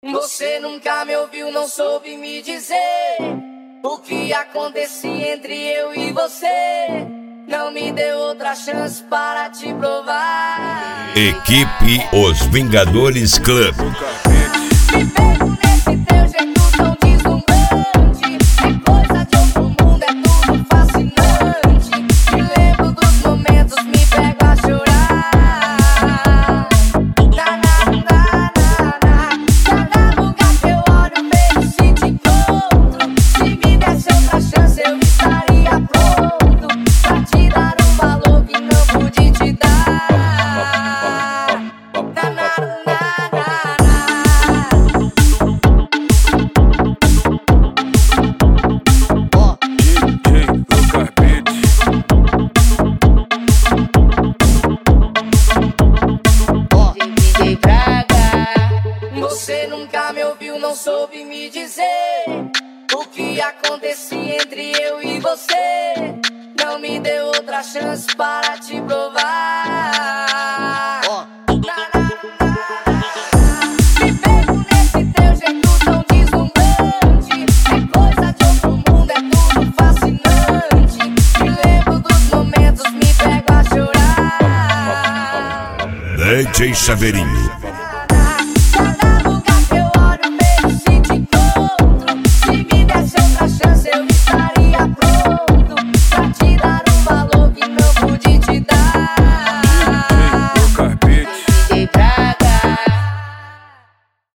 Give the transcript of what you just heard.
Você nunca me ouviu, não soube me dizer o que acontecia entre eu e você. Não me deu outra chance para te provar. Equipe Os Vingadores Club. Me pego nesse teu jeito tão deslumbrante. É coisa de outro mundo, é tudo fascinante. Me lembro dos momentos, me pego a chorar. Cada lugar que eu olho, vejo se te encontro. Se me desse outra chance, eu estaria pronto pra te dar um valor que não pude te dar. Você nunca me ouviu, não soube me dizer o que acontecia entre eu e você. Não me deu outra chance para te provar. Me pego nesse teu jeito tão deslumbrante. É coisa de outro mundo, é tudo fascinante. Me lembro dos momentos, me pego a chorar. DJ Chaveirinho.